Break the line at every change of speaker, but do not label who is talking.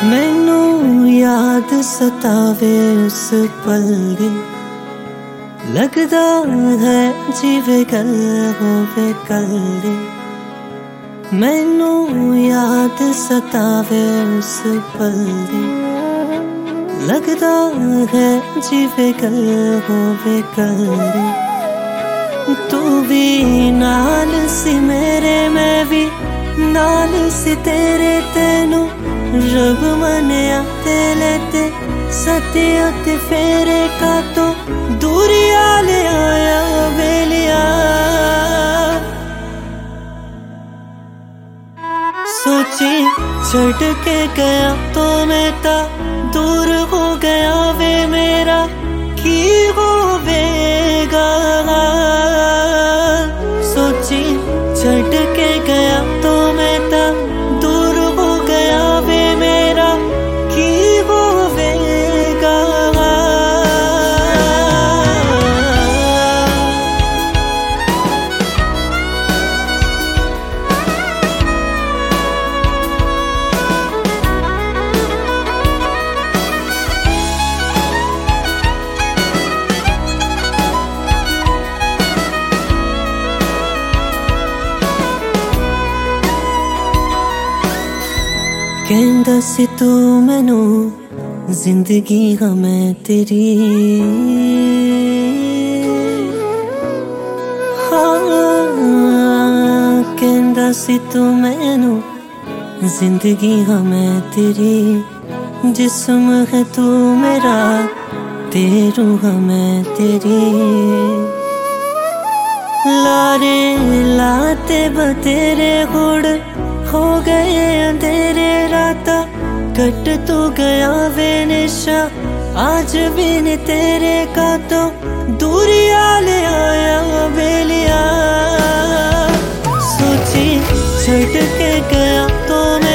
मैनू याद सतावे उस पल दी, लगदा है जिवे गल होवे कल दी। मैनू याद सतावे उस पल दी, लगदा है जिवे गल होवे कल दी। तू भी नाल सी मेरे, मैं भी नाल सी तेरे, तेनू रब मनिया ते लेते सतिया ते फेरे का तो दूरिया ले आया बेलिया। सोची छड़ के गया तो मैं ता दूर हो गया वे मेरा की होवेगा। सोची छड़ के गया तो मैं ता दूर हो गया वे मेरा की होवेगा। कहंदा सी तू मैनू जिंदगी हाँ मैं तेरी, हाँ कहंदा सी तू मैनू जिंदगी हाँ मैं तेरी। जिस्म है तू मेरा ते रूह मैं तेरी। लारे लाते बतेरे गुड़ हो गए अंधेरे, राता कट तू गया वे निशा आज भी नहीं तेरे का तो दूरिया ले आया बेलिया। सोची छड़ के गया तो मैं